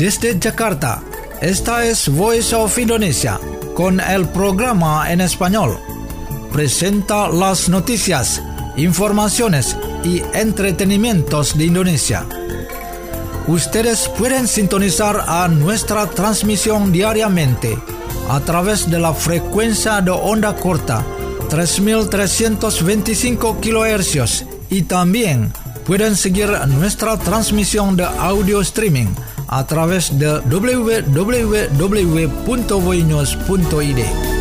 Desde Jakarta, esta es Voice of Indonesia, con el programa en español. Presenta las noticias, informaciones y entretenimientos de Indonesia. Ustedes pueden sintonizar a nuestra transmisión diariamente a través de la frecuencia de onda corta 3.325 kHz y también pueden seguir nuestra transmisión de audio streaming a través de www.voinews.id.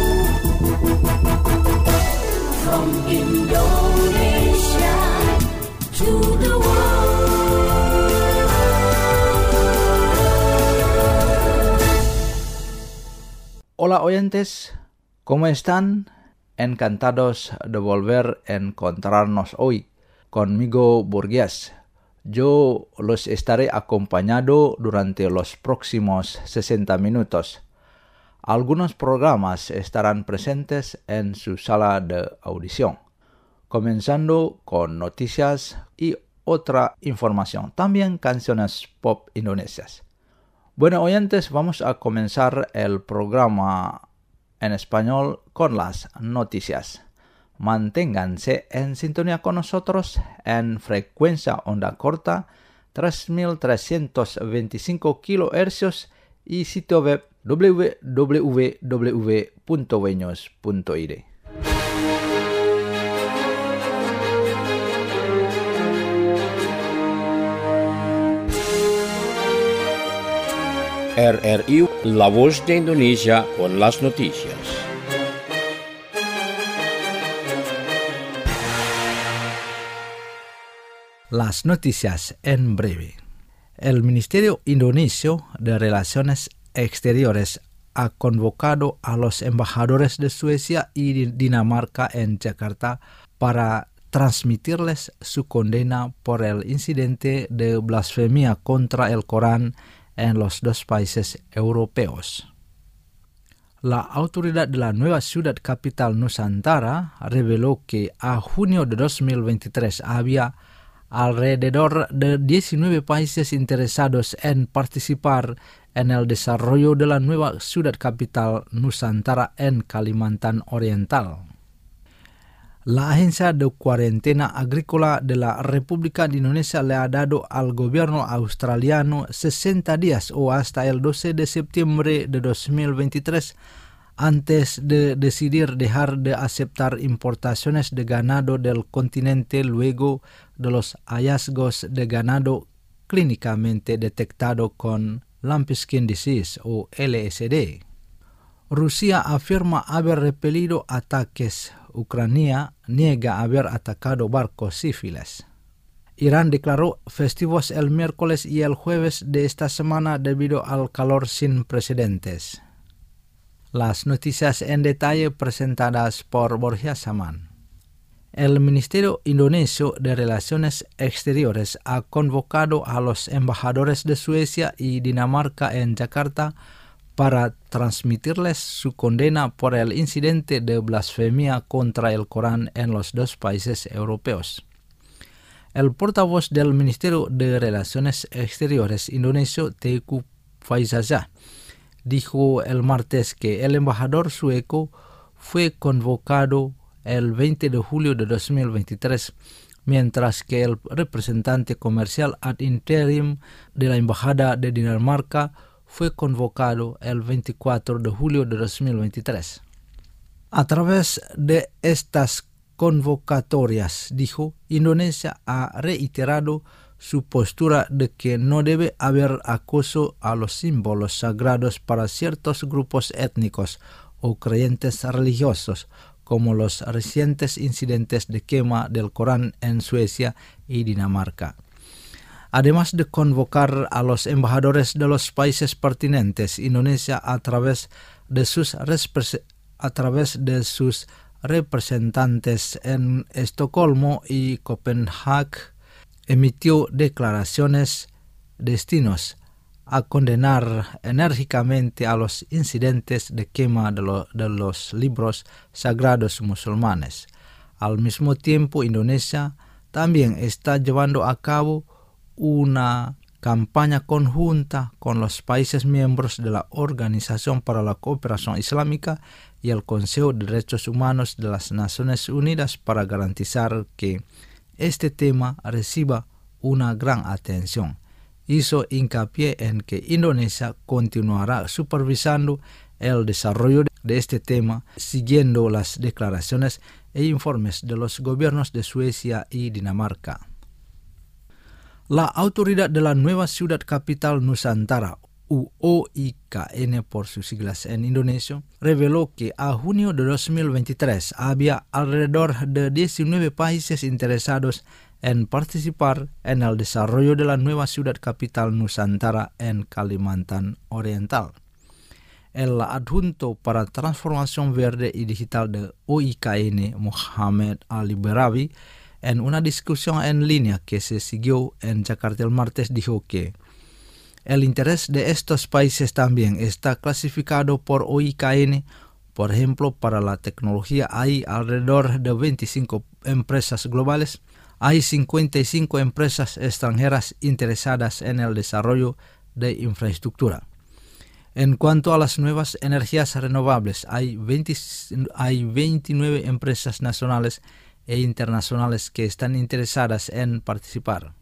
From Indonesia to the world. Hola oyentes, ¿cómo están? Encantados de volver a encontrarnos hoy. Conmigo Burgués. Yo los estaré acompañando durante los próximos 60 minutos. Algunos programas estarán presentes en su sala de audición, comenzando con noticias y otra información, también canciones pop indonesias. Bueno, oyentes, vamos a comenzar el programa en español con las noticias. Manténganse en sintonía con nosotros en frecuencia onda corta 3.325 kHz y sitio web www.voinews.id. RRI, La Voz de Indonesia con las noticias. Las noticias en breve. El Ministerio Indonesio de Relaciones Exteriores ha convocado a los embajadores de Suecia y Dinamarca en Jakarta para transmitirles su condena por el incidente de blasfemia contra el Corán en los dos países europeos. La autoridad de la nueva ciudad capital Nusantara reveló que a junio de 2023 había alrededor de 19 países interesados en participar en el desarrollo de la nueva ciudad capital Nusantara en Kalimantan Oriental. La Agencia de Cuarentena Agrícola de la República de Indonesia le ha dado al gobierno australiano 60 días o hasta el 12 de septiembre de 2023 antes de decidir dejar de aceptar importaciones de ganado del continente luego de los hallazgos de ganado clínicamente detectado con Lambskin Disease o LSD. Rusia afirma haber repelido ataques. Ucrania niega haber atacado barcos civiles. Irán declaró festivos el miércoles y el jueves de esta semana debido al calor sin precedentes. Las noticias en detalle presentadas por Borja Saman. El Ministerio Indonesio de Relaciones Exteriores ha convocado a los embajadores de Suecia y Dinamarca en Jakarta para transmitirles su condena por el incidente de blasfemia contra el Corán en los dos países europeos. El portavoz del Ministerio de Relaciones Exteriores indonesio, Teuku Faizasyah, dijo el martes que el embajador sueco fue convocado el 20 de julio de 2023, mientras que el representante comercial ad interim de la Embajada de Dinamarca fue convocado el 24 de julio de 2023. A través de estas convocatorias, dijo, Indonesia ha reiterado su postura de que no debe haber acoso a los símbolos sagrados para ciertos grupos étnicos o creyentes religiosos, como los recientes incidentes de quema del Corán en Suecia y Dinamarca. Además de convocar a los embajadores de los países pertinentes, Indonesia a través de sus representantes en Estocolmo y Copenhague, emitió declaraciones destinos a condenar enérgicamente a los incidentes de quema de los libros sagrados musulmanes. Al mismo tiempo, Indonesia también está llevando a cabo una campaña conjunta con los países miembros de la Organización para la Cooperación Islámica y el Consejo de Derechos Humanos de las Naciones Unidas para garantizar que este tema reciba una gran atención. Hizo hincapié en que Indonesia continuará supervisando el desarrollo de este tema, siguiendo las declaraciones e informes de los gobiernos de Suecia y Dinamarca. La autoridad de la nueva ciudad capital Nusantara, OIKN por sus siglas en indonesio, reveló que a junio de 2023 había alrededor de 19 países interesados en participar en el desarrollo de la nueva ciudad capital Nusantara en Kalimantan Oriental. El adjunto para transformación verde y digital de OIKN, Muhammad Ali Berawi, en una discusión en línea que se siguió en Jakarta el martes, dijo que el interés de estos países también está clasificado por OIKN. Por ejemplo, para la tecnología hay alrededor de 25 empresas globales. Hay 55 empresas extranjeras interesadas en el desarrollo de infraestructura. En cuanto a las nuevas energías renovables, hay 29 empresas nacionales e internacionales que están interesadas en participar.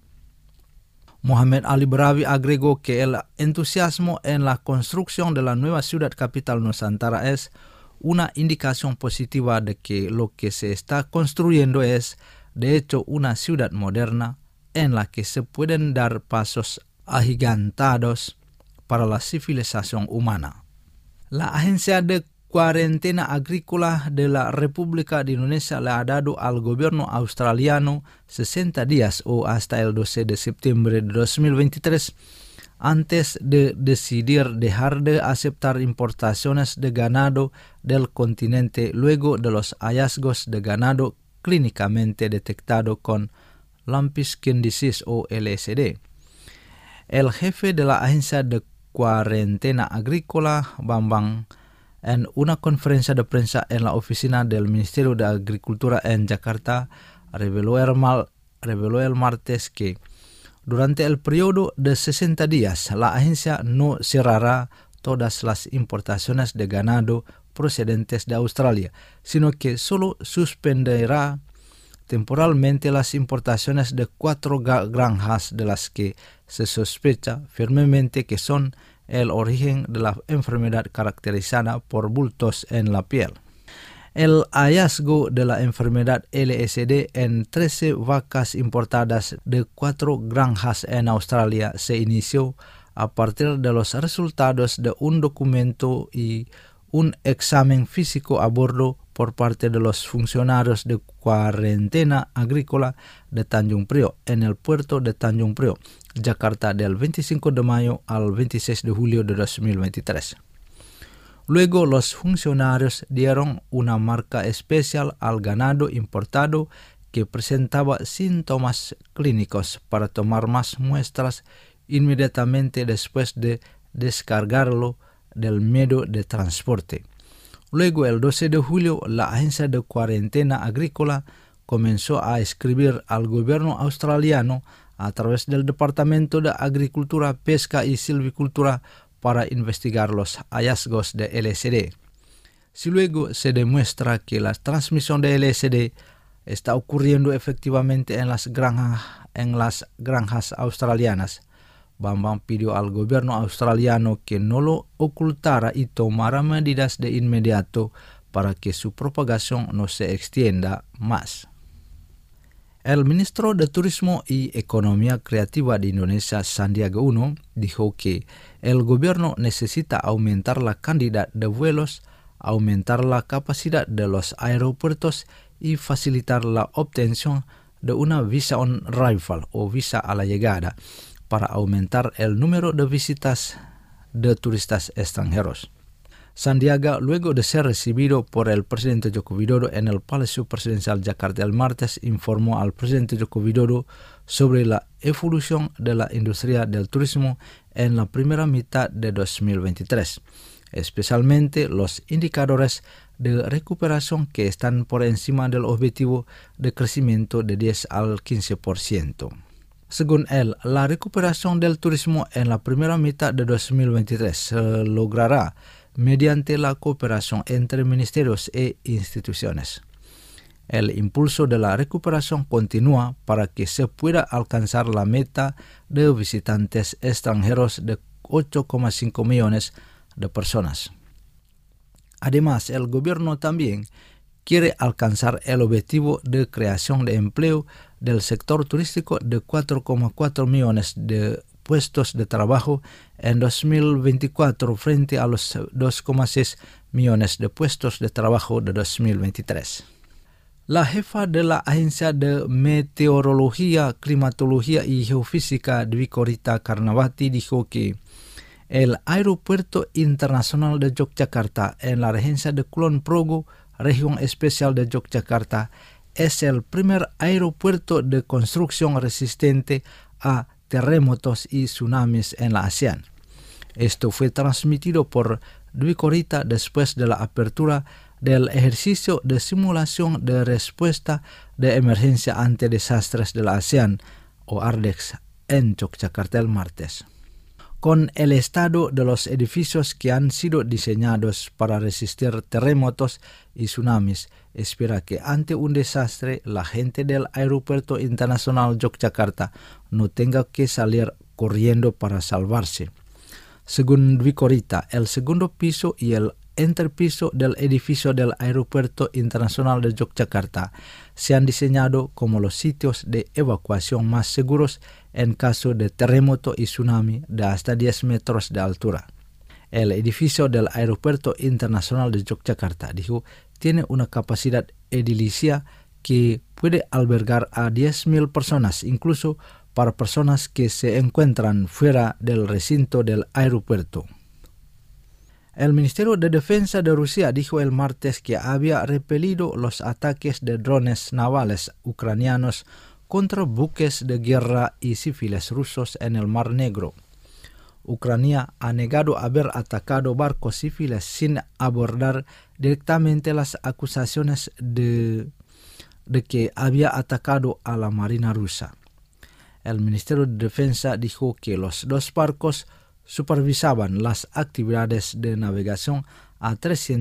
Muhammad Ali Berawi agregó que el entusiasmo en la construcción de la nueva ciudad capital Nusantara es una indicación positiva de que lo que se está construyendo es, de hecho, una ciudad moderna en la que se pueden dar pasos agigantados para la civilización humana. La Agencia de Cuarentena Agrícola de la República de Indonesia le ha dado al gobierno australiano 60 días o hasta el 12 de septiembre de 2023 antes de decidir dejar de aceptar importaciones de ganado del continente luego de los hallazgos de ganado clínicamente detectado con Lumpy Skin Disease o LSD. El jefe de la Agencia de Cuarentena Agrícola, Bambang, en una conferencia de prensa en la oficina del Ministerio de Agricultura en Jakarta, reveló el martes que durante el periodo de 60 días la agencia no cerrará todas las importaciones de ganado procedentes de Australia, sino que solo suspenderá temporalmente las importaciones de 4 granjas de las que se sospecha firmemente que son el origen de la enfermedad caracterizada por bultos en la piel. El hallazgo de la enfermedad LSD en 13 vacas importadas de 4 granjas en Australia se inició a partir de los resultados de un documento y un examen físico a bordo por parte de los funcionarios de cuarentena agrícola de Tanjung Priok en el puerto de Tanjung Priok, Jakarta, del 25 de mayo al 26 de julio de 2023. Luego los funcionarios dieron una marca especial al ganado importado que presentaba síntomas clínicos para tomar más muestras inmediatamente después de descargarlo del medio de transporte. Luego, el 12 de julio, la Agencia de Cuarentena Agrícola comenzó a escribir al gobierno australiano a través del Departamento de Agricultura, Pesca y Silvicultura para investigar los hallazgos de LSD. Si luego se demuestra que la transmisión de LSD está ocurriendo efectivamente en las granjas australianas, Bambang pidió al gobierno australiano que no lo ocultara y tomara medidas de inmediato para que su propagación no se extienda más. El ministro de Turismo y Economía Creativa de Indonesia, Sandiaga Uno, dijo que el gobierno necesita aumentar la cantidad de vuelos, aumentar la capacidad de los aeropuertos y facilitar la obtención de una visa on arrival o visa a la llegada para aumentar el número de visitas de turistas extranjeros. Sandiaga, luego de ser recibido por el presidente Joko Widodo en el Palacio Presidencial Jakarta el martes, informó al presidente Joko Widodo sobre la evolución de la industria del turismo en la primera mitad de 2023, especialmente los indicadores de recuperación que están por encima del objetivo de crecimiento de 10 al 15%. Según él, la recuperación del turismo en la primera mitad de 2023 se logrará mediante la cooperación entre ministerios e instituciones. El impulso de la recuperación continúa para que se pueda alcanzar la meta de visitantes extranjeros de 8,5 millones de personas. Además, el gobierno también quiere alcanzar el objetivo de creación de empleo del sector turístico de 4,4 millones de puestos de trabajo en 2024 frente a los 2,6 millones de puestos de trabajo de 2023. La jefa de la Agencia de Meteorología, Climatología y Geofísica, Dwi Korita Karnawati, dijo que el Aeropuerto Internacional de Yogyakarta en la regencia de Kulon Progo, región especial de Yogyakarta, es el primer aeropuerto de construcción resistente a terremotos y tsunamis en la ASEAN. Esto fue transmitido por Dwi Korita después de la apertura del ejercicio de simulación de respuesta de emergencia ante desastres de la ASEAN, o ARDEX, en Yogyakarta el martes. Con el estado de los edificios que han sido diseñados para resistir terremotos y tsunamis, espera que ante un desastre la gente del Aeropuerto Internacional Yogyakarta no tenga que salir corriendo para salvarse. Según Dwi Korita, el segundo piso y el entrepiso del edificio del Aeropuerto Internacional de Yogyakarta se han diseñado como los sitios de evacuación más seguros en caso de terremoto y tsunami de hasta 10 metros de altura. El edificio del Aeropuerto Internacional de Yogyakarta, dijo, tiene una capacidad edilicia que puede albergar a 10,000 personas, incluso para personas que se encuentran fuera del recinto del aeropuerto. El Ministerio de Defensa de Rusia dijo el martes que había repelido los ataques de drones navales ucranianos contra buques de guerra y civiles rusos en el Mar Negro. Ucrania ha negado haber atacado barcos civiles sin abordar directamente las acusaciones de que había atacado a la Marina rusa. El Ministerio de Defensa dijo que los dos barcos supervisaban las actividades de navegación a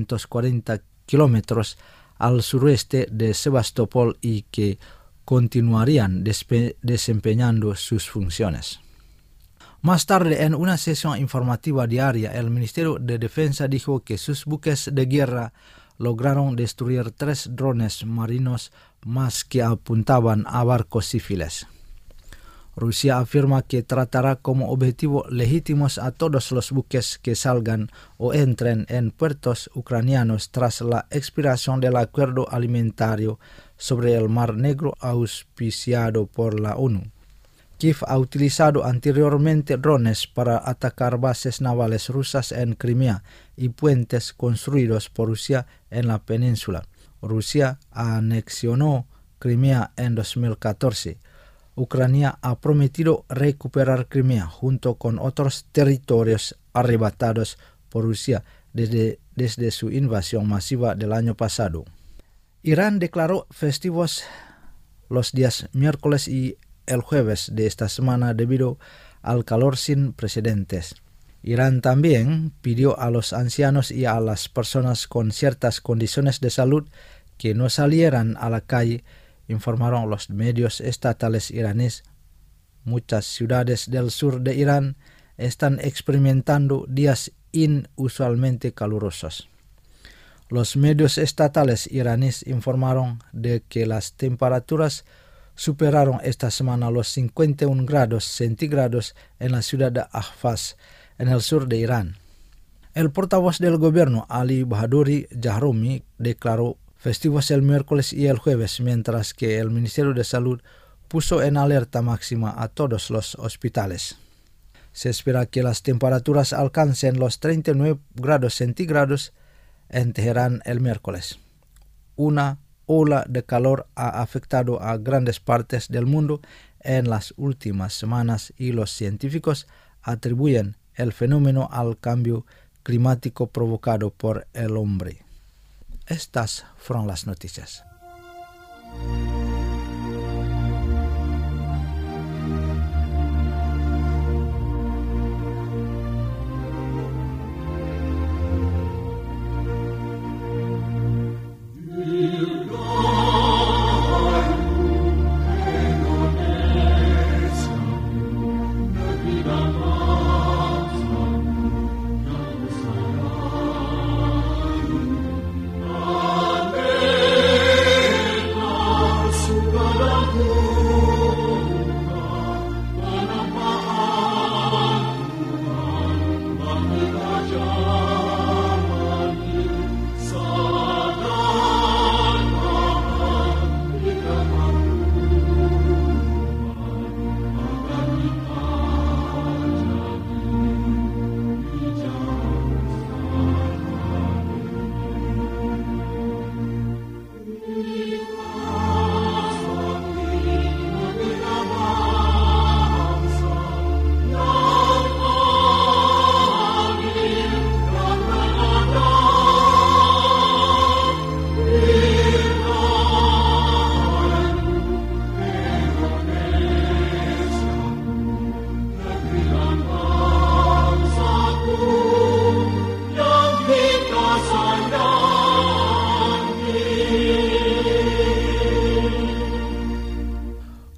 340 kilómetros al suroeste de Sebastopol y que continuarían desempeñando sus funciones. Más tarde, en una sesión informativa diaria, el Ministerio de Defensa dijo que sus buques de guerra lograron destruir 3 drones marinos más que apuntaban a barcos civiles. Rusia afirma que tratará como objetivo legítimos a todos los buques que salgan o entren en puertos ucranianos tras la expiración del acuerdo alimentario sobre el Mar Negro auspiciado por la ONU. Kiev ha utilizado anteriormente drones para atacar bases navales rusas en Crimea y puentes construidos por Rusia en la península. Rusia anexionó Crimea en 2014. Ucrania ha prometido recuperar Crimea junto con otros territorios arrebatados por Rusia desde su invasión masiva del año pasado. Irán declaró festivos los días miércoles y el jueves de esta semana debido al calor sin precedentes. Irán también pidió a los ancianos y a las personas con ciertas condiciones de salud que no salieran a la calle, informaron los medios estatales iraníes. Muchas ciudades del sur de Irán están experimentando días inusualmente calurosos. Los medios estatales iraníes informaron de que las temperaturas superaron esta semana los 51 grados centígrados en la ciudad de Ahvaz, en el sur de Irán. El portavoz del gobierno, Ali Bahaduri Jahromi, declaró festivos el miércoles y el jueves, mientras que el Ministerio de Salud puso en alerta máxima a todos los hospitales. Se espera que las temperaturas alcancen los 39 grados centígrados en Teherán el miércoles. Una ola de calor ha afectado a grandes partes del mundo en las últimas semanas y los científicos atribuyen el fenómeno al cambio climático provocado por el hombre. Estas fueron las noticias.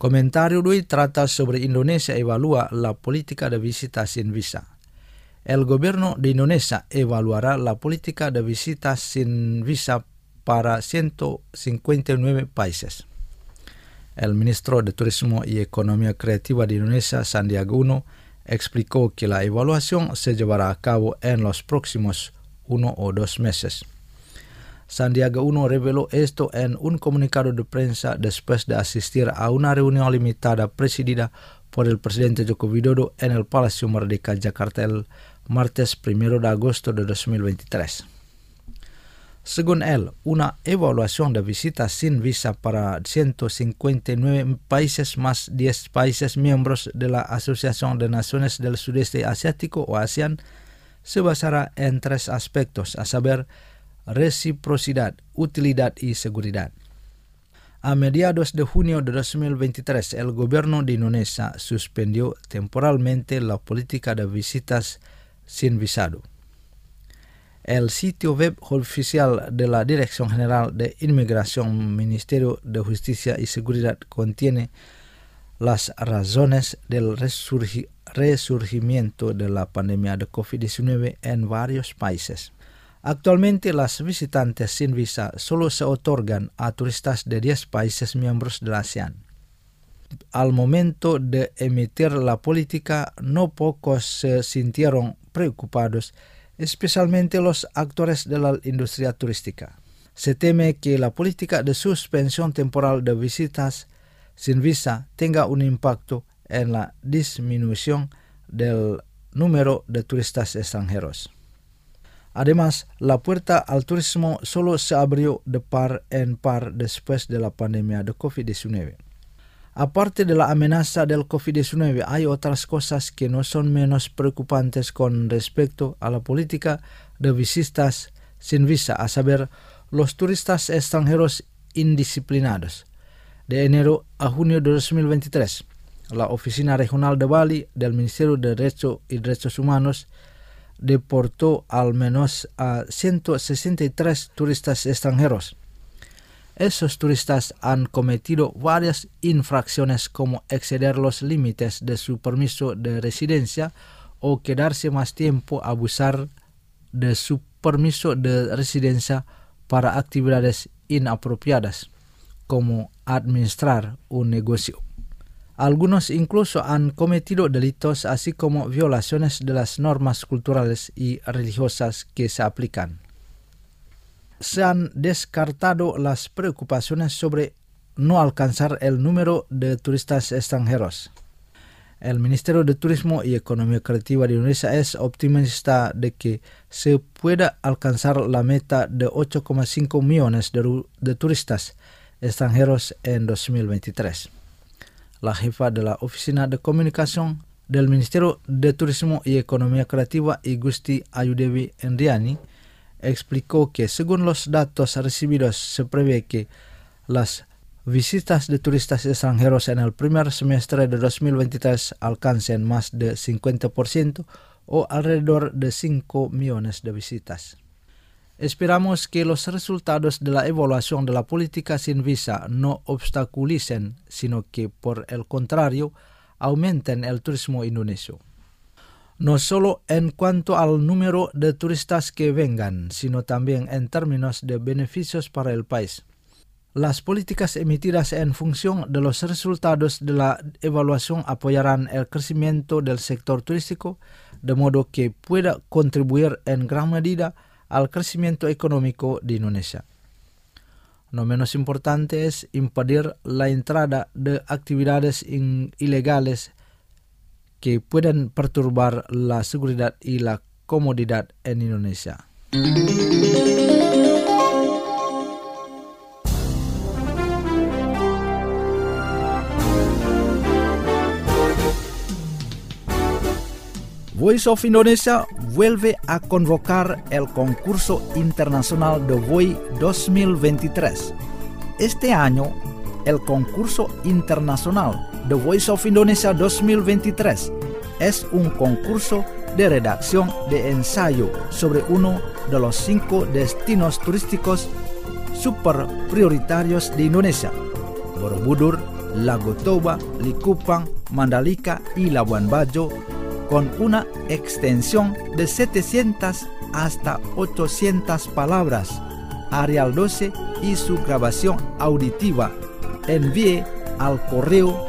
Comentario de hoy trata sobre Indonesia evalúa la política de visitas sin visa. El gobierno de Indonesia evaluará la política de visitas sin visa para 159 países. El ministro de Turismo y Economía Creativa de Indonesia, Sandiaga Uno, explicó que la evaluación se llevará a cabo en los próximos 1 o 2 meses. Sandiaga Uno reveló esto en un comunicado de prensa después de asistir a una reunión limitada presidida por el presidente Joko Widodo en el Palacio Merdeka, Jakarta, el martes 1 de agosto de 2023. Según él, una evaluación de visitas sin visa para 159 países más 10 países miembros de la Asociación de Naciones del Sudeste Asiático o ASEAN se basará en 3 aspectos, a saber, reciprocidad, utilidad y seguridad. A mediados de junio de 2023, el gobierno de Indonesia suspendió temporalmente la política de visitas sin visado. El sitio web oficial de la Dirección General de Inmigración, Ministerio de Justicia y Seguridad contiene las razones del resurgimiento de la pandemia de COVID-19 en varios países. Actualmente, las visitantes sin visa solo se otorgan a turistas de 10 países miembros de la ASEAN. Al momento de emitir la política, no pocos se sintieron preocupados, especialmente los actores de la industria turística. Se teme que la política de suspensión temporal de visitas sin visa tenga un impacto en la disminución del número de turistas extranjeros. Además, la puerta al turismo solo se abrió de par en par después de la pandemia de COVID-19. Aparte de la amenaza del COVID-19, hay otras cosas que no son menos preocupantes con respecto a la política de visitas sin visa, a saber, los turistas extranjeros indisciplinados. De enero a junio de 2023, la Oficina Regional de Bali del Ministerio de Derecho y Derechos Humanos deportó al menos a 163 turistas extranjeros. Esos turistas han cometido varias infracciones como exceder los límites de su permiso de residencia o quedarse más tiempo, abusar de su permiso de residencia para actividades inapropiadas, como administrar un negocio. Algunos incluso han cometido delitos así como violaciones de las normas culturales y religiosas que se aplican. Se han descartado las preocupaciones sobre no alcanzar el número de turistas extranjeros. El Ministerio de Turismo y Economía Creativa de Indonesia es optimista de que se pueda alcanzar la meta de 8,5 millones de turistas extranjeros en 2023. La jefa de la Oficina de Comunicación del Ministerio de Turismo y Economía Creativa, Igusti Ayudewi Endriani, explicó que según los datos recibidos se prevé que las visitas de turistas extranjeros en el primer semestre de 2023 alcancen más de 50% o alrededor de 5 millones de visitas. Esperamos que los resultados de la evaluación de la política sin visa no obstaculicen, sino que, por el contrario, aumenten el turismo indonesio. No solo en cuanto al número de turistas que vengan, sino también en términos de beneficios para el país. Las políticas emitidas en función de los resultados de la evaluación apoyarán el crecimiento del sector turístico, de modo que pueda contribuir en gran medida al crecimiento económico de Indonesia. No menos importante es impedir la entrada de actividades ilegales que pueden perturbar la seguridad y la comodidad en Indonesia. Voice of Indonesia vuelve a convocar el concurso internacional de VOI 2023. Este año, el concurso internacional de Voice of Indonesia 2023 es un concurso de redacción de ensayo sobre uno de los 5 destinos turísticos super prioritarios de Indonesia: Borobudur, Lago Toba, Likupang, Mandalika y Labuan Bajo, con una extensión de 700 hasta 800 palabras. Arial 12 y su grabación auditiva. Envíe al correo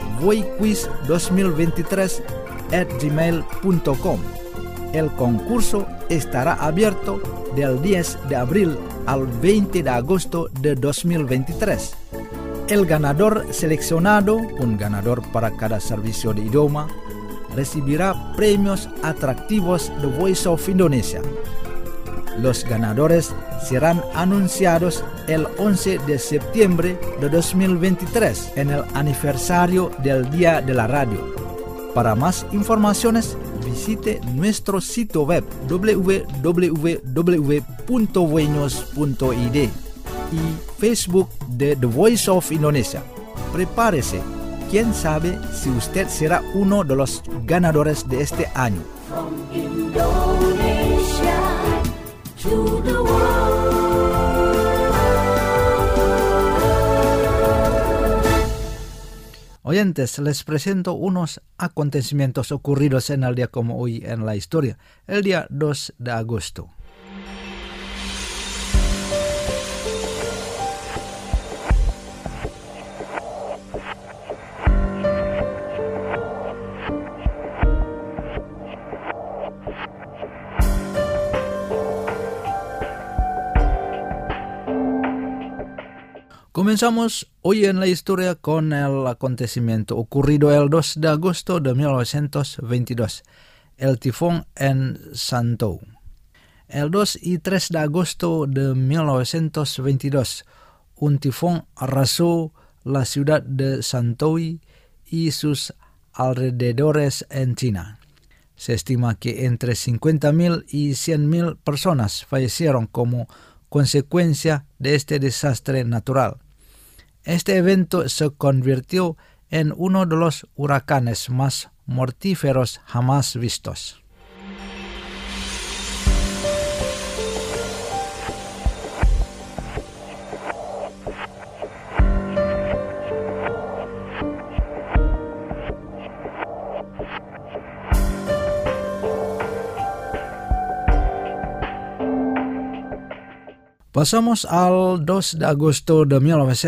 voiquiz2023@gmail.com. El concurso estará abierto del 10 de abril al 20 de agosto de 2023. El ganador seleccionado, un ganador para cada servicio de idioma, recibirá premios atractivos de Voice of Indonesia. Los ganadores serán anunciados el 11 de septiembre de 2023 en el aniversario del Día de la Radio. Para más informaciones, visite nuestro sitio web www.voinos.id y Facebook de The Voice of Indonesia. Prepárese, quién sabe si usted será uno de los ganadores de este año. From Indonesia to the world. Oyentes, les presento unos acontecimientos ocurridos en el día como hoy en la historia, el día 2 de agosto. Comenzamos hoy en la historia con el acontecimiento ocurrido el 2 de agosto de 1922, el tifón en Santou. El 2 y 3 de agosto de 1922, un tifón arrasó la ciudad de Santou y sus alrededores en China. Se estima que entre 50.000 y 100.000 personas fallecieron como consecuencia de este desastre natural. Este evento se convirtió en uno de los huracanes más mortíferos jamás vistos. Pasamos al 2 de agosto de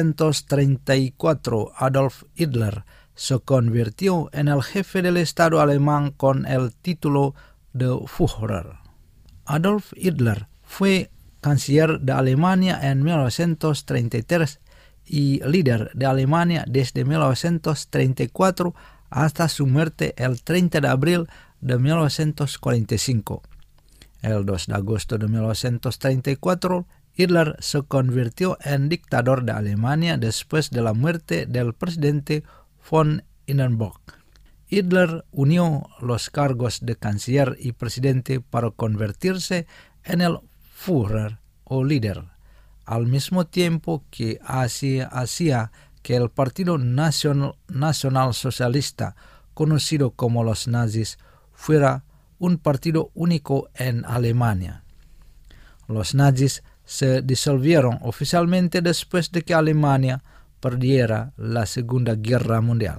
1934. Adolf Hitler se convirtió en el jefe del Estado alemán con el título de Führer. Adolf Hitler fue canciller de Alemania en 1933 y líder de Alemania desde 1934 hasta su muerte el 30 de abril de 1945. El 2 de agosto de 1934, Hitler se convirtió en dictador de Alemania después de la muerte del presidente von Hindenburg. Hitler unió los cargos de canciller y presidente para convertirse en el Führer o líder, al mismo tiempo que hacía que el Partido Nacional Socialista, conocido como los nazis, fuera un partido único en Alemania. Los nazis se disolvieron oficialmente después de que Alemania perdiera la Segunda Guerra Mundial.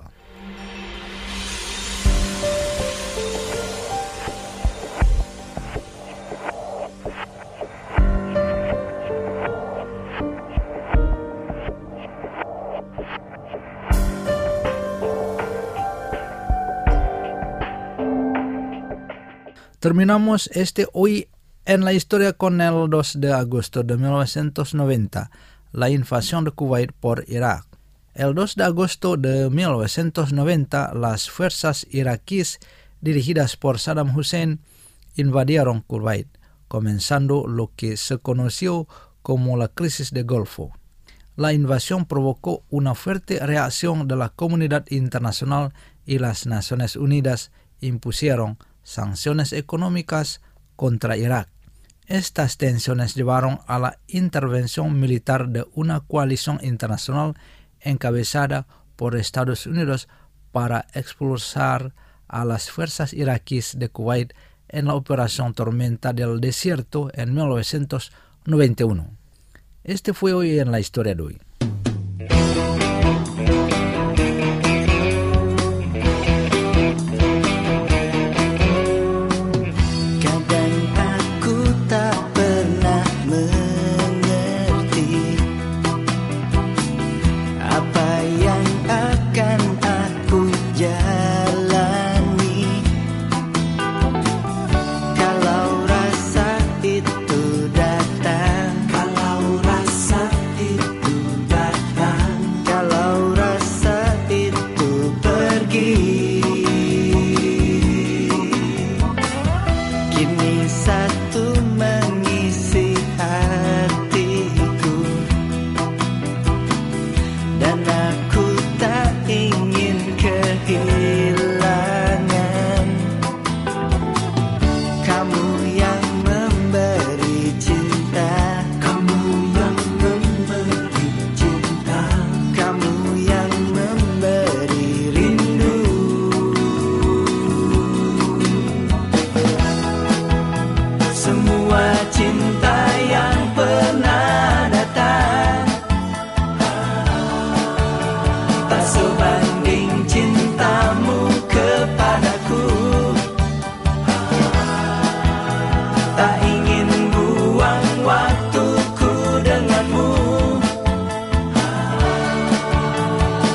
Terminamos hoy en la historia con el 2 de agosto de 1990, la invasión de Kuwait por Irak. El 2 de agosto de 1990, las fuerzas iraquíes dirigidas por Saddam Hussein invadieron Kuwait, comenzando lo que se conoció como la crisis del Golfo. La invasión provocó una fuerte reacción de la comunidad internacional y las Naciones Unidas impusieron sanciones económicas contra Irak. Estas tensiones llevaron a la intervención militar de una coalición internacional encabezada por Estados Unidos para expulsar a las fuerzas iraquíes de Kuwait en la Operación Tormenta del Desierto en 1991. Este fue hoy en la historia de hoy.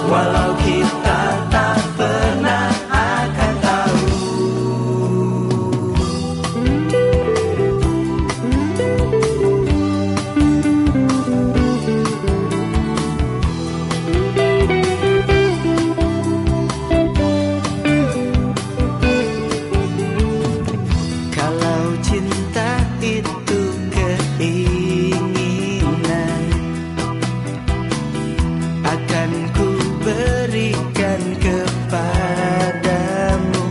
walau kita tak pernah akan tahu. Kalau cinta itu keinginan, akan ku berikan kepadamu.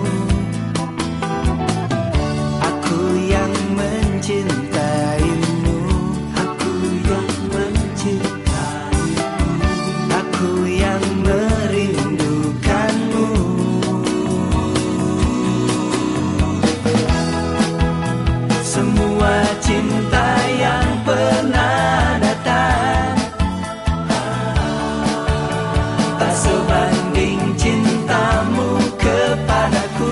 Aku yang mencintaimu, aku yang mencintaimu, aku yang merindukanmu. Semua cinta yang pernah datang tak sebanding cintamu kepadaku.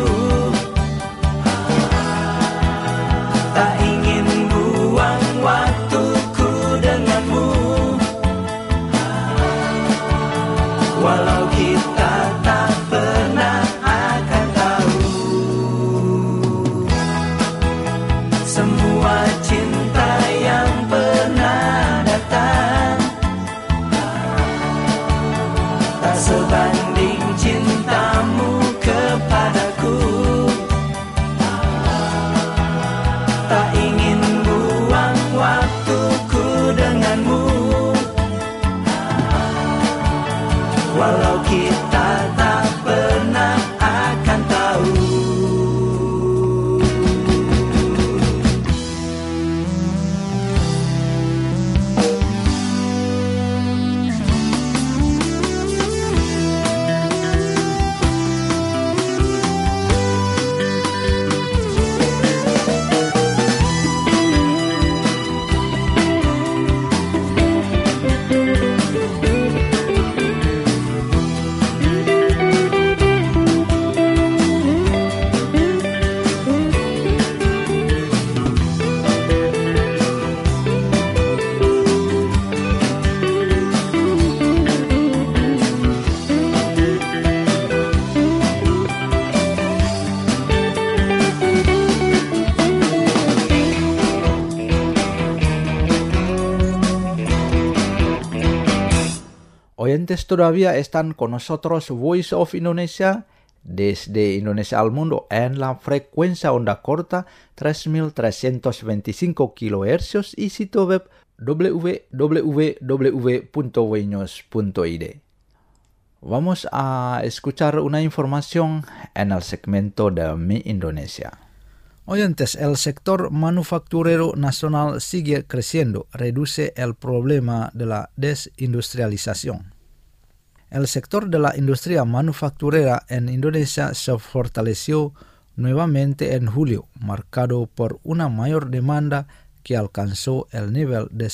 Tak ingin buang waktuku denganmu, walau kita tak pernah akan tahu. Semua cinta yang pernah datang tak sebanding cintamu kepadaku. Tak ingin buang waktuku denganmu, walau kita tak pernah akan tahu. Oyentes todavía están con nosotros Voice of Indonesia desde Indonesia al mundo en la frecuencia onda corta 3325 kHz y sitio web www.voinews.id. Vamos a escuchar una información en el segmento de Mi Indonesia. Oyentes, el sector manufacturero nacional sigue creciendo, reduce el problema de la desindustrialización. El sector de la industria manufacturera en Indonesia se fortaleció nuevamente en julio, marcado por una mayor demanda que alcanzó el nivel de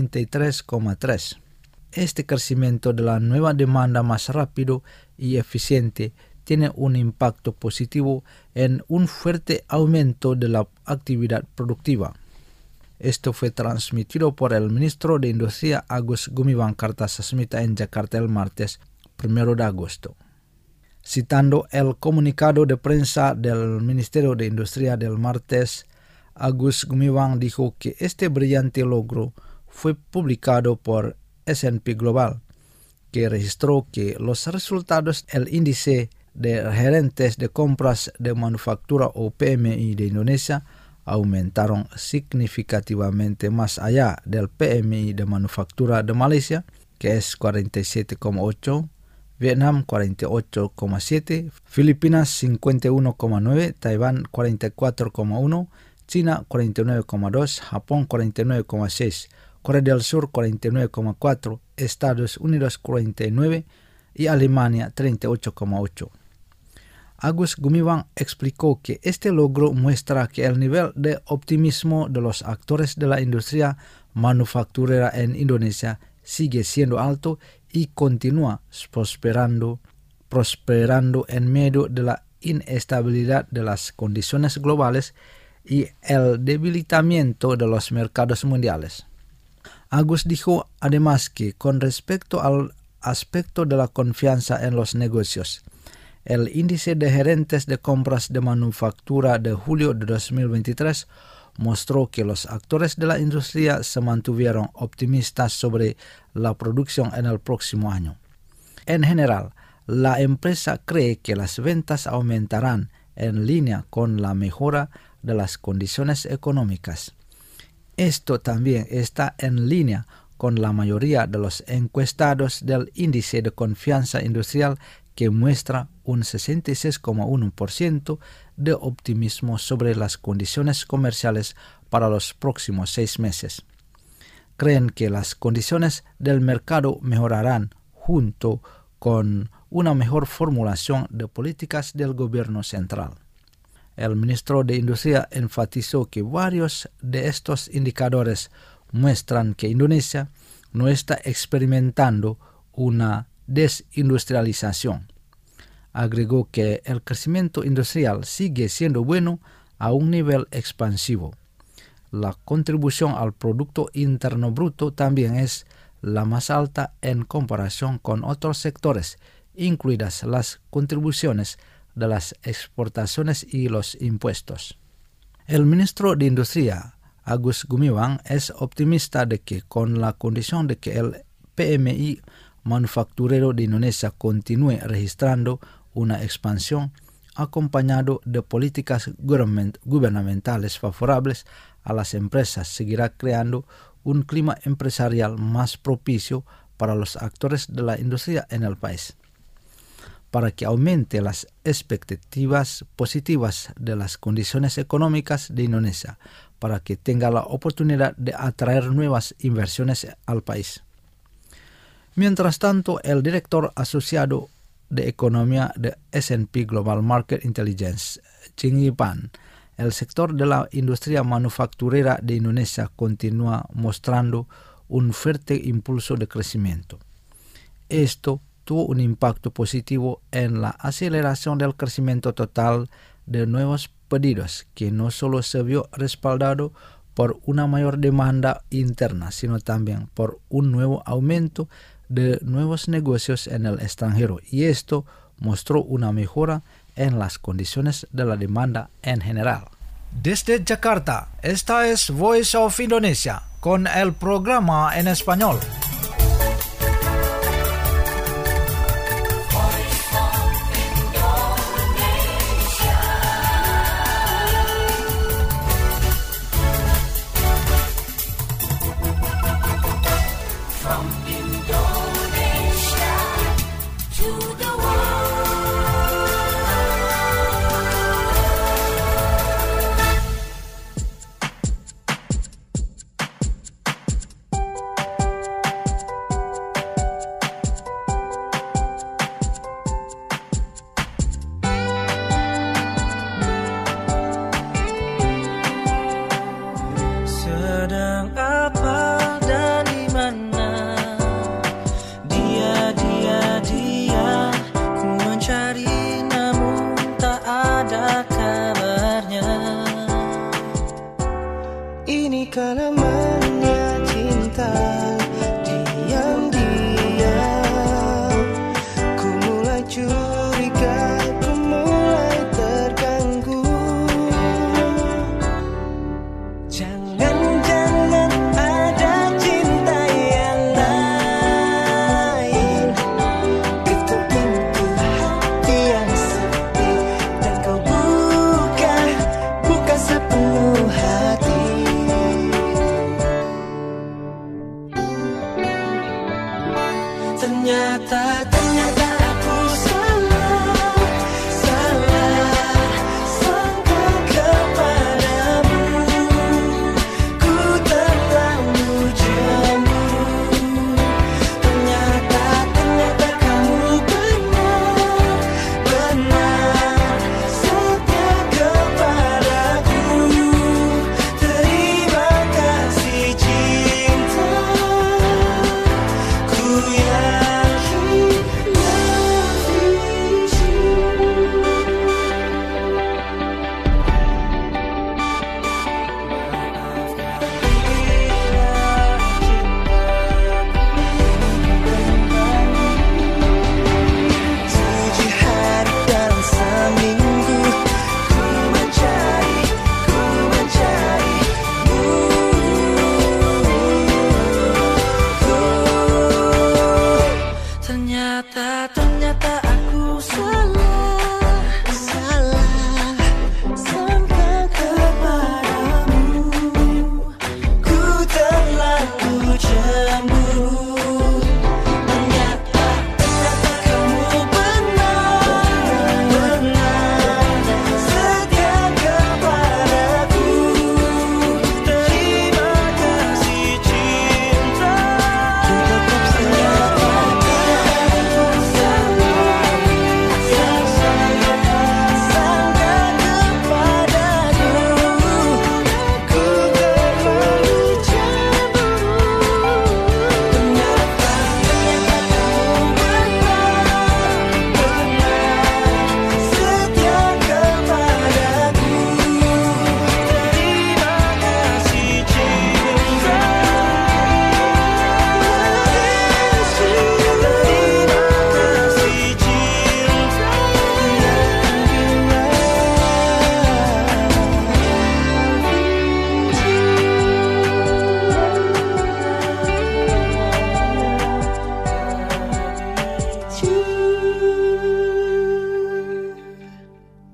53,3. Este crecimiento de la nueva demanda más rápido y eficiente tiene un impacto positivo en un fuerte aumento de la actividad productiva. Esto fue transmitido por el ministro de Industria Agus Gumiwang Kartasasmita en Jakarta el martes 1 de agosto. Citando el comunicado de prensa del Ministerio de Industria del martes, Agus Gumiwang dijo que este brillante logro fue publicado por S&P Global, que registró que los resultados del índice de gerentes de compras de manufactura o PMI de Indonesia aumentaron significativamente más allá del PMI de manufactura de Malaysia, que es 47,8, Vietnam 48,7, Filipinas 51,9, Taiwán 44,1, China 49,2, Japón 49,6, Corea del Sur 49,4, Estados Unidos 49 y Alemania 38,8. Agus Gumiwang explicó que este logro muestra que el nivel de optimismo de los actores de la industria manufacturera en Indonesia sigue siendo alto y continúa prosperando en medio de la inestabilidad de las condiciones globales y el debilitamiento de los mercados mundiales. Agus dijo además que con respecto al aspecto de la confianza en los negocios. El índice de gerentes de compras de manufactura de julio de 2023 mostró que los actores de la industria se mantuvieron optimistas sobre la producción en el próximo año. En general, la empresa cree que las ventas aumentarán en línea con la mejora de las condiciones económicas. Esto también está en línea con la mayoría de los encuestados del índice de confianza industrial, que muestra un 66,1% de optimismo sobre las condiciones comerciales para los próximos 6 meses. Creen que las condiciones del mercado mejorarán junto con una mejor formulación de políticas del gobierno central. El ministro de Industria enfatizó que varios de estos indicadores muestran que Indonesia no está experimentando una desindustrialización. Agregó que el crecimiento industrial sigue siendo bueno a un nivel expansivo. La contribución al Producto Interno Bruto también es la más alta en comparación con otros sectores, incluidas las contribuciones de las exportaciones y los impuestos. El ministro de Industria, Agus Gumiwang, es optimista de que con la condición de que el PMI manufacturero de Indonesia continúe registrando una expansión, acompañado de políticas gubernamentales favorables a las empresas, seguirá creando un clima empresarial más propicio para los actores de la industria en el país. Para que aumente las expectativas positivas de las condiciones económicas de Indonesia, para que tenga la oportunidad de atraer nuevas inversiones al país. Mientras tanto, el director asociado de Economía de S&P Global Market Intelligence, Jing Yipan, el sector de la industria manufacturera de Indonesia continúa mostrando un fuerte impulso de crecimiento. Esto tuvo un impacto positivo en la aceleración del crecimiento total de nuevos pedidos, que no solo se vio respaldado por una mayor demanda interna, sino también por un nuevo aumento de nuevos negocios en el extranjero, y esto mostró una mejora en las condiciones de la demanda en general. Desde Jakarta, esta es Voice of Indonesia, con el programa en español. Ku yakin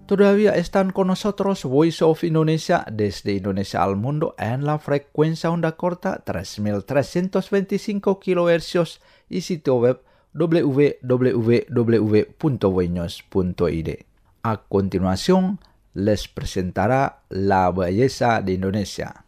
Todavía están con nosotros Voice of Indonesia desde Indonesia al mundo en la frecuencia onda corta 3325 kHz y sitio web www.voinews.id. A continuación, les presentará La Belleza de Indonesia.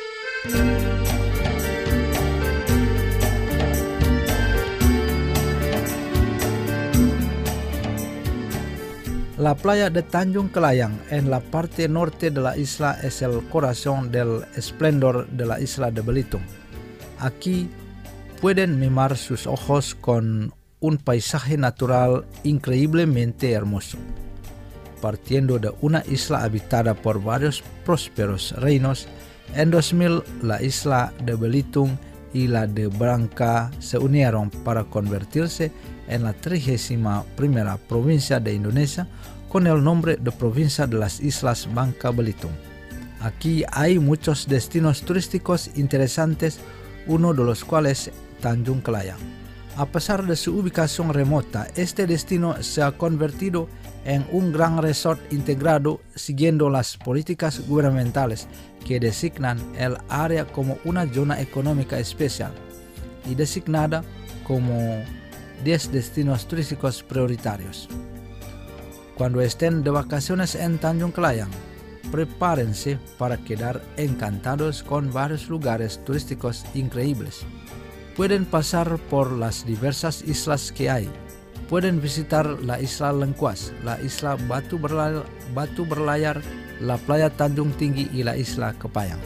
La playa de Tanjung Kelayang en la parte norte de la isla es el corazón del esplendor de la isla de Belitung. Aquí pueden mimar sus ojos con un paisaje natural increíblemente hermoso. Partiendo de una isla habitada por varios prósperos reinos, en 2000 la isla de Belitung y la de Bangka se unieron para convertirse en la 31ª provincia de Indonesia con el nombre de Provincia de las Islas Bangka Belitung. Aquí hay muchos destinos turísticos interesantes, uno de los cuales Tanjung Kelayang. A pesar de su ubicación remota, este destino se ha convertido en un gran resort integrado siguiendo las políticas gubernamentales que designan el área como una zona económica especial y designada como 10 destinos turísticos prioritarios. Cuando estén de vacaciones en Tanjung Kelayang, prepárense para quedar encantados con varios lugares turísticos increíbles. Pueden pasar por las diversas islas que hay. Pueden visitar la isla Lengkuas, la isla Batu Berlayar, la playa Tanjung Tinggi y la isla Kepayang.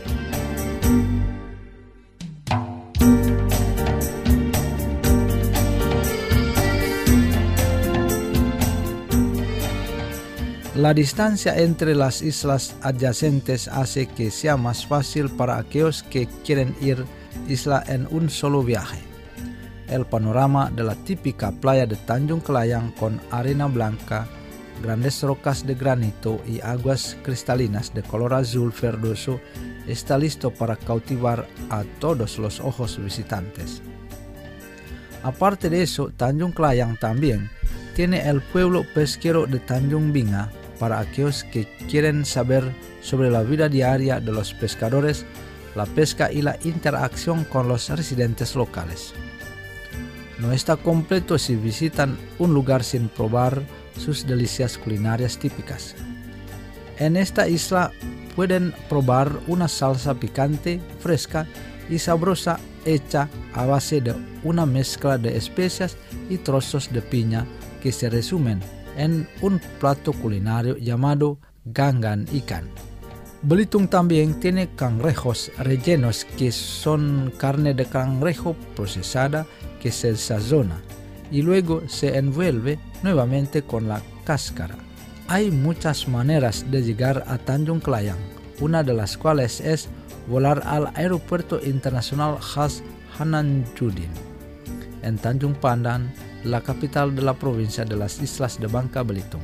La distancia entre las islas adyacentes hace que sea más fácil para aquellos que quieren ir isla en un solo viaje. El panorama de la típica playa de Tanjung Kelayang con arena blanca, grandes rocas de granito y aguas cristalinas de color azul verdoso está listo para cautivar a todos los ojos visitantes. Aparte de eso, Tanjung Kelayang también tiene el pueblo pesquero de Tanjung Binga para aquellos que quieren saber sobre la vida diaria de los pescadores, la pesca y la interacción con los residentes locales. No está completo si visitan un lugar sin probar sus delicias culinarias típicas. En esta isla pueden probar una salsa picante, fresca y sabrosa hecha a base de una mezcla de especias y trozos de piña que se resumen en un plato culinario llamado gangan ikan. Belitung también tiene cangrejos rellenos que son carne de cangrejo procesada que se sazona y luego se envuelve nuevamente con la cáscara. Hay muchas maneras de llegar a Tanjung Kelayang, una de las cuales es volar al Aeropuerto Internacional Khas Hananjudin en Tanjung Pandan, la capital de la provincia de las Islas de Bangka Belitung.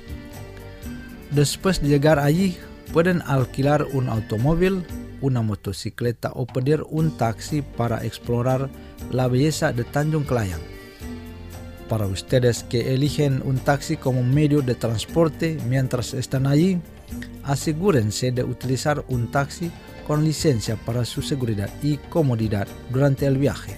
Después de llegar allí, pueden alquilar un automóvil, una motocicleta o pedir un taxi para explorar la belleza de Tanjung Kelayang. Para ustedes que eligen un taxi como medio de transporte mientras están allí, asegúrense de utilizar un taxi con licencia para su seguridad y comodidad durante el viaje.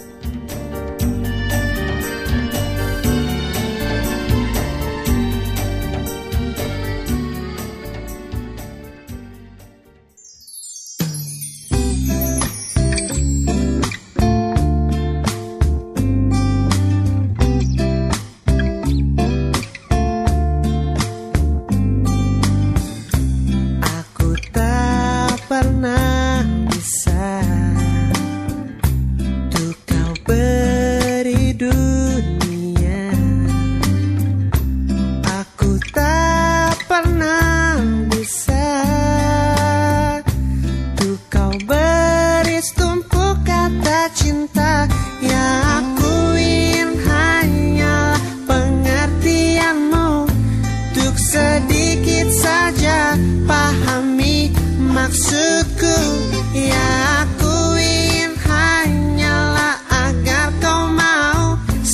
maksudku, ya akuin hanyalah agar kau mau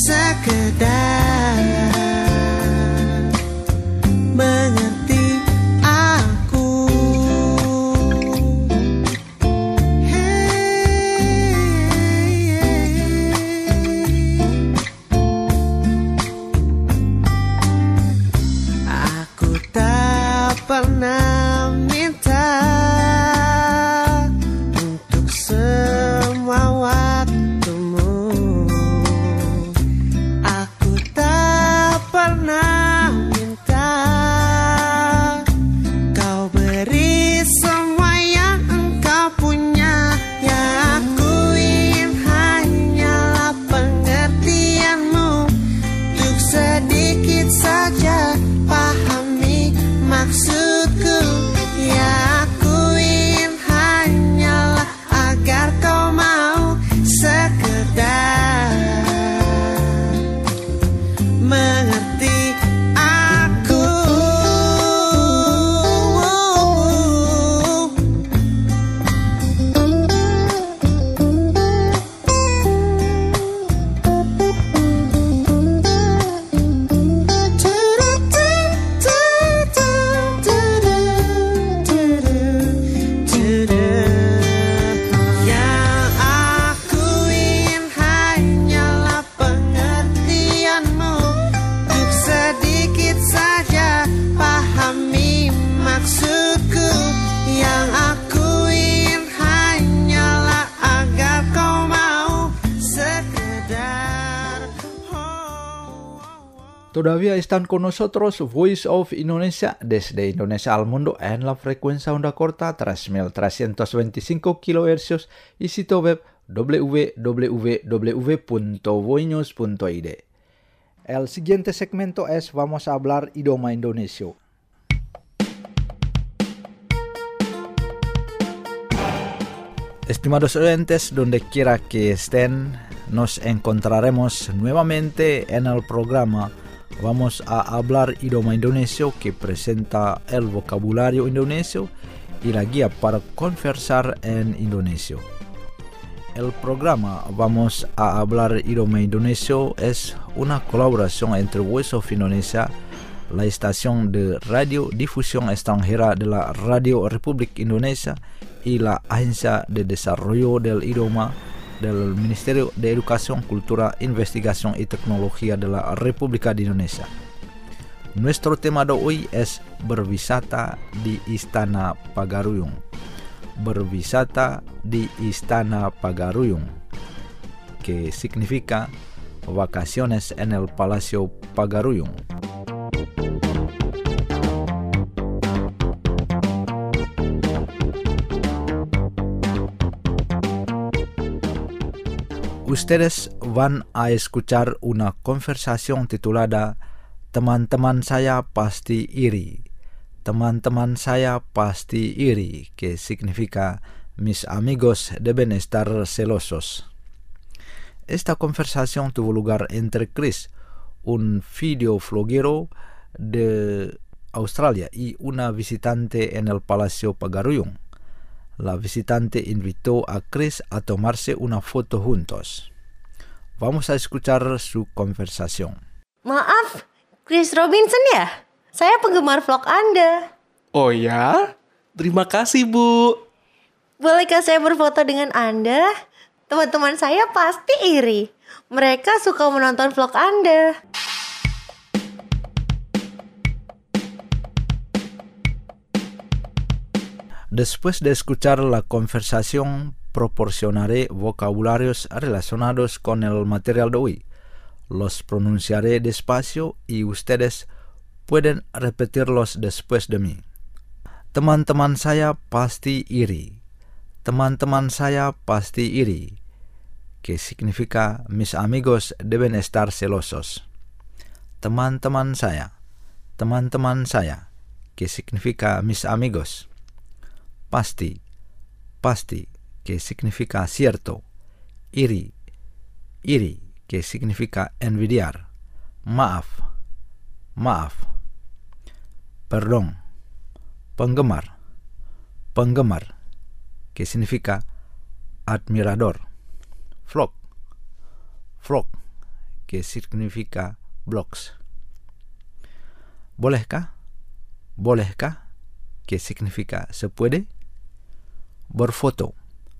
Todavía están con nosotros Voice of Indonesia desde Indonesia al mundo en la frecuencia onda corta 3.325 kHz y sitio web www.voinews.id. El siguiente segmento es Vamos a hablar idioma Indonesia. Estimados oyentes, donde quiera que estén, nos encontraremos nuevamente en el programa Vamos a hablar idioma indonesio, que presenta el vocabulario indonesio y la guía para conversar en indonesio. El programa Vamos a hablar idioma indonesio es una colaboración entre Voice of Indonesia, la estación de radiodifusión extranjera de la Radio Republik Indonesia, y la Agencia de Desarrollo del Idioma del Ministerio de Educación, Cultura, Investigación y Tecnología de la República de Indonesia. Nuestro tema de hoy es berwisata di Istana Pagaruyung. Berwisata di Istana Pagaruyung, que significa vacaciones en el Palacio Pagaruyung. Ustedes van a escuchar una conversación titulada Teman-teman saya pasti iri. Teman-teman saya pasti iri, que significa mis amigos deben estar celosos. Esta conversación tuvo lugar entre Chris, un videofloguero de Australia, y una visitante en el Palacio Pagaruyung. La visitante invitó a Chris a tomarse una foto juntos. Vamos a escuchar su conversación. Maaf, Chris Robinson ya? Saya penggemar vlog Anda. Oh ya? Terima kasih, Bu. Bolehkah saya berfoto dengan Anda? Teman-teman saya pasti iri. Mereka suka menonton vlog Anda. Después de escuchar la conversación, proporcionaré vocabularios relacionados con el material de hoy. Los pronunciaré despacio y ustedes pueden repetirlos después de mí. Teman-teman saya pasti iri. Teman-teman saya pasti iri, que significa mis amigos deben estar celosos. Teman-teman saya, que significa mis amigos. Pasti, que significa cierto. Iri, que significa envidiar. Maaf, perdón. Penggemar, que significa admirador. Vlog, que significa blogs. Bolehkah, que significa se puede. Berfoto,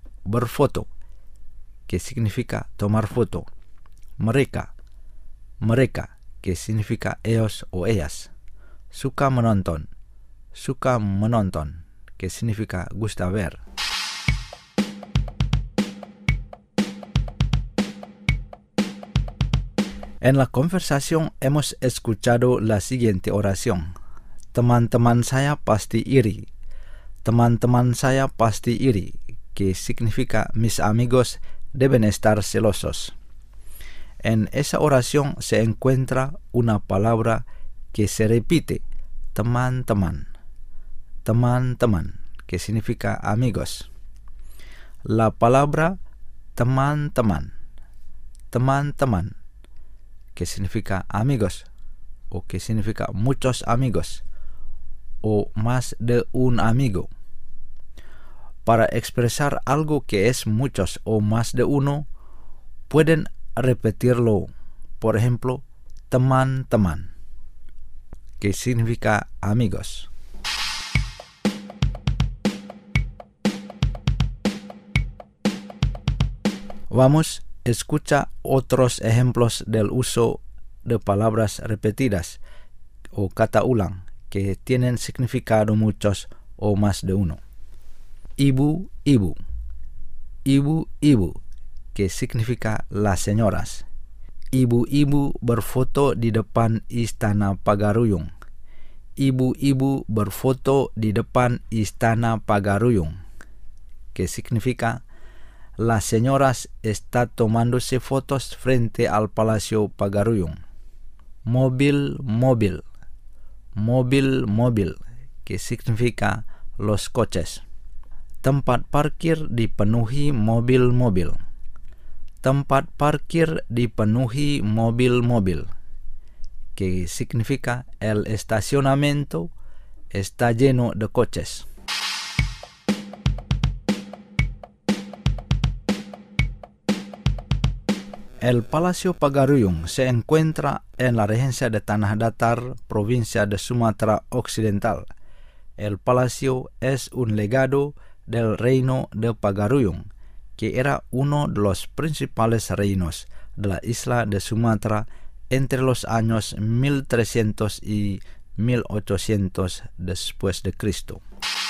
que significa tomar foto. Mereka, que significa ellos o ellas. Suka menonton, que significa gusta ver. En la conversación hemos escuchado la siguiente oración. Teman-teman saya pasti iri. Teman-teman saya pasti iri, que significa mis amigos deben estar celosos. En esa oración se encuentra una palabra que se repite, teman-teman, que significa amigos. La palabra teman-teman, que significa amigos, o que significa muchos amigos, o más de un amigo. Para expresar algo que es muchos o más de uno, pueden repetirlo. Por ejemplo, teman-teman, que significa amigos. Vamos, escucha otros ejemplos del uso de palabras repetidas o kata ulang que tienen significado muchos o más de uno. Ibu, que significa las señoras. Ibu-ibu berfoto di depan Istana Pagaruyung. Ibu-ibu berfoto di depan Istana Pagaruyung, que significa las señoras están tomándose fotos frente al Palacio Pagaruyung. Mobil-mobil, mobil-mobil, que significa los coches. Tempat parkir dipenuhi mobil-mobil. Tempat parkir dipenuhi mobil-mobil, que significa el estacionamiento está lleno de coches. El Palacio Pagaruyung se encuentra en la regencia de Tanah Datar, provincia de Sumatra Occidental. El palacio es un legado del reino de Pagaruyung, que era uno de los principales reinos de la isla de Sumatra entre los años 1300 y 1800 después de Cristo.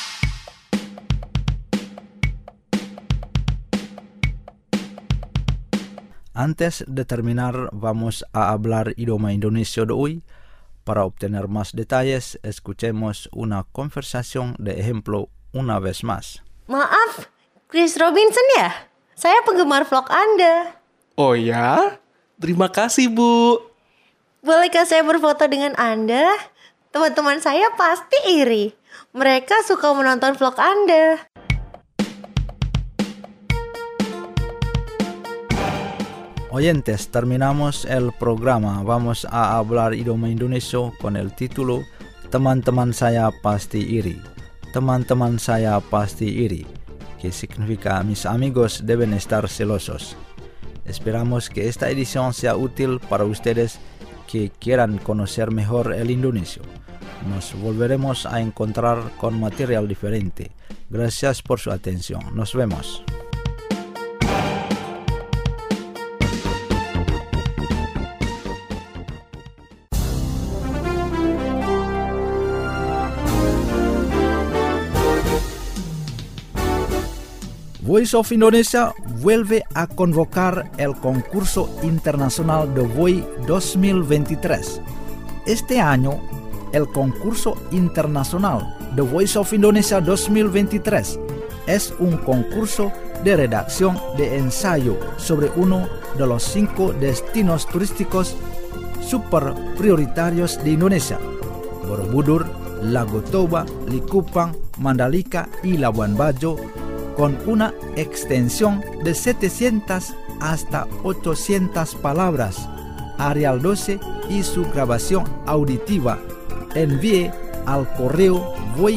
Antes de terminar, vamos a hablar idioma indonesio de hoy. Para obtener más detalles, escuchemos una conversación de ejemplo una vez más. Maaf, Chris Robinson ya? Saya penggemar vlog Anda. Oh ya? Terima kasih, Bu. Bolehkah saya berfoto dengan Anda? Teman-teman saya pasti iri. Mereka suka menonton vlog Anda. Oyentes, terminamos el programa. Vamos a hablar idioma indonesio con el título Teman-teman saya pasti iri. Teman-teman saya pasti iri, que significa mis amigos deben estar celosos. Esperamos que esta edición sea útil para ustedes que quieran conocer mejor el indonesio. Nos volveremos a encontrar con material diferente. Gracias por su atención. Nos vemos. Voice of Indonesia vuelve a convocar el concurso internacional de VOI 2023. Este año, el concurso internacional de Voice of Indonesia 2023 es un concurso de redacción de ensayo sobre uno de los 5 destinos turísticos super prioritarios de Indonesia: Borobudur, Lago Toba, Likupang, Mandalika y Labuan Bajo, con una extensión de 700 hasta 800 palabras. Arial 12 y su grabación auditiva. Envíe al correo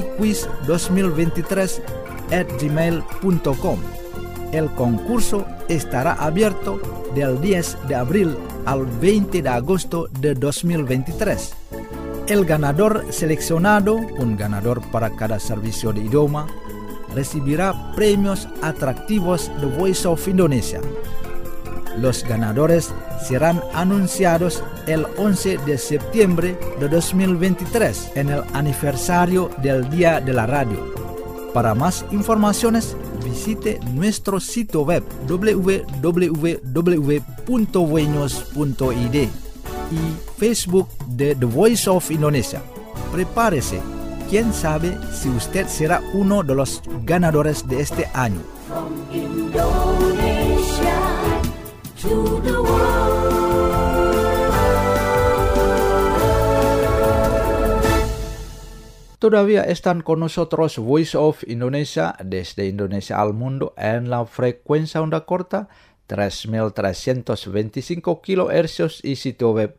voiquiz2023@gmail.com. El concurso estará abierto del 10 de abril al 20 de agosto de 2023. El ganador seleccionado, un ganador para cada servicio de idioma, recibirá premios atractivos de Voice of Indonesia. Los ganadores serán anunciados el 11 de septiembre de 2023 en el aniversario del Día de la Radio. Para más informaciones, visite nuestro sitio web www.voinews.id y Facebook de The Voice of Indonesia. Prepárese. ¿Quién sabe si usted será uno de los ganadores de este año? From Indonesia to the world. Todavía están con nosotros Voice of Indonesia desde Indonesia al mundo en la frecuencia onda corta 3325 kHz y sitio web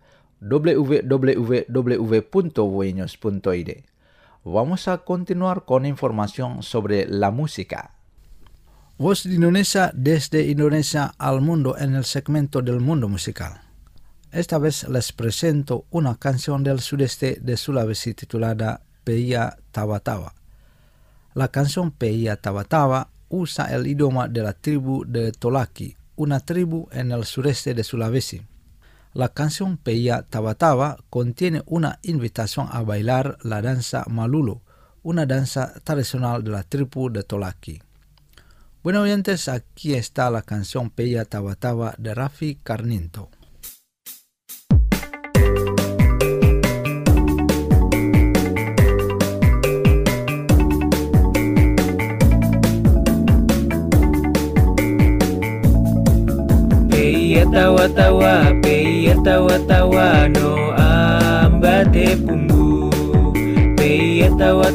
www.voinews.id. Vamos a continuar con información sobre la música. Voz de Indonesia desde Indonesia al mundo en el segmento del mundo musical. Esta vez les presento una canción del sudeste de Sulawesi titulada Peia Tawa-Tawa. La canción Peia Tawa-Tawa usa el idioma de la tribu de Tolaki, una tribu en el sureste de Sulawesi. La canción Peia Tawa-Tawa contiene una invitación a bailar la danza Malulu, una danza tradicional de la tribu de Tolaki. Bueno oyentes, aquí está la canción Peia Tawa-Tawa de Raffi Carninto. tawa peya tawa no ambate pumbu. Peya tawa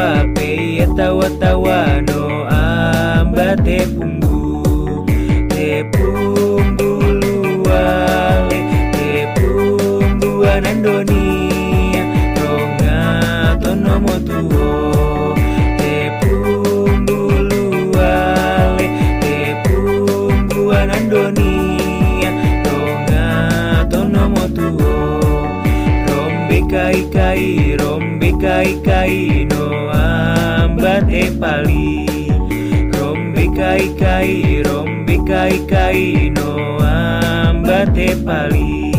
no ambate pumbu. Te pumbu luale, te pumbu anandonia, ronga tono motuo. Te pumbu luale, te pumbu anandonia, ronga tono motuo. Rombe kai no ambate pali. Rombe kai no ambate pali.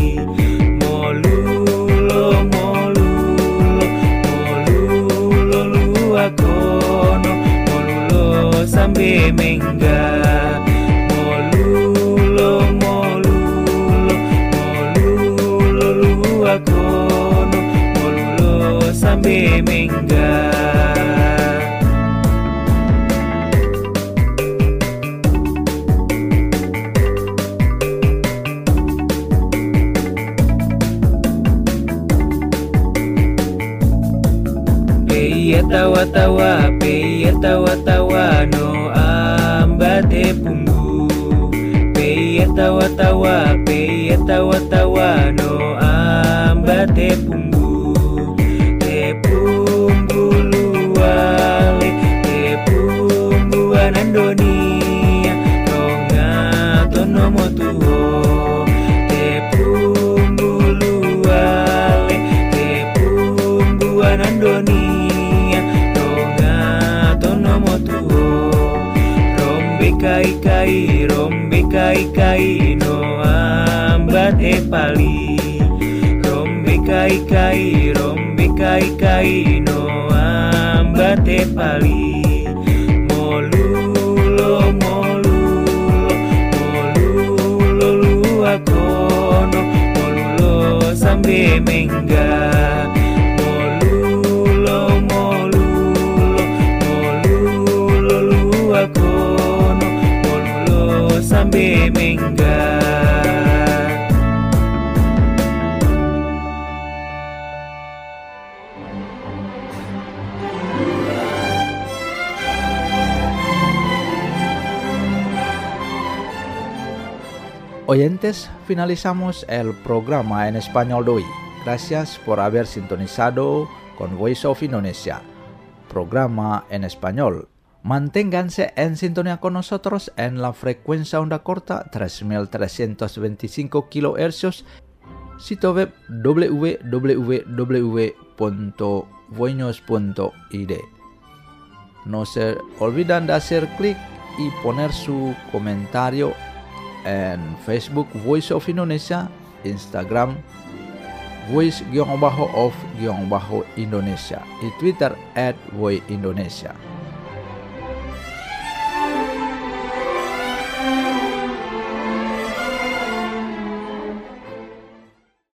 Molulo luakono, molulo sambe mengga. Molulo luakono, molulo sambe mengga. Peya tawa no ambate pumbu. Peya tawa no ambate pumbu. Te pumbu luale, te pumbu anandonia, ronga tono motuo. Te pumbu luale, te pumbu anandonia, ronga tono motuo. Rombe kai no ambate pali. Rombe kai no ambate pali. Molulo luakono, molulo sambe mengga. Molulo luakono, molulo sambe mengga. Oyentes, finalizamos el programa en español de hoy. Gracias por haber sintonizado con Voice of Indonesia, programa en español. Manténganse en sintonía con nosotros en la frecuencia onda corta 3325 kHz, sitio web www.voinos.id. No se olviden de hacer clic y poner su comentario en Facebook Voice of Indonesia, Instagram Voice_of_Indonesia y Twitter @voiceindonesia.